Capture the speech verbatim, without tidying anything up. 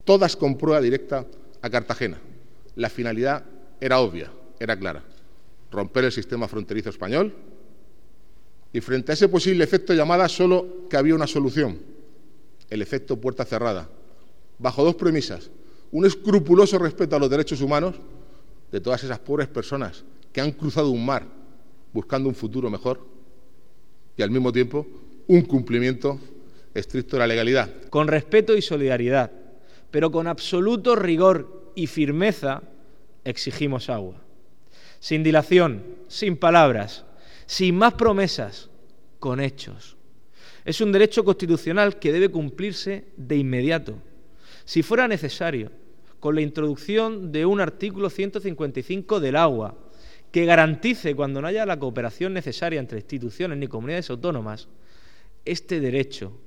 todas con prueba directa a Cartagena. La finalidad era obvia, era clara: romper el sistema fronterizo español. Y frente a ese posible efecto llamada solo que había una solución: el efecto puerta cerrada, bajo dos premisas: un escrupuloso respeto a los derechos humanos de todas esas pobres personas que han cruzado un mar buscando un futuro mejor, y al mismo tiempo un cumplimiento estricto de la legalidad. Con respeto y solidaridad, pero con absoluto rigor y firmeza, exigimos agua. Sin dilación, sin palabras, sin más promesas, con hechos. Es un derecho constitucional que debe cumplirse de inmediato. Si fuera necesario, con la introducción de un artículo ciento cincuenta y cinco del agua, que garantice, cuando no haya la cooperación necesaria entre instituciones ni comunidades autónomas, este derecho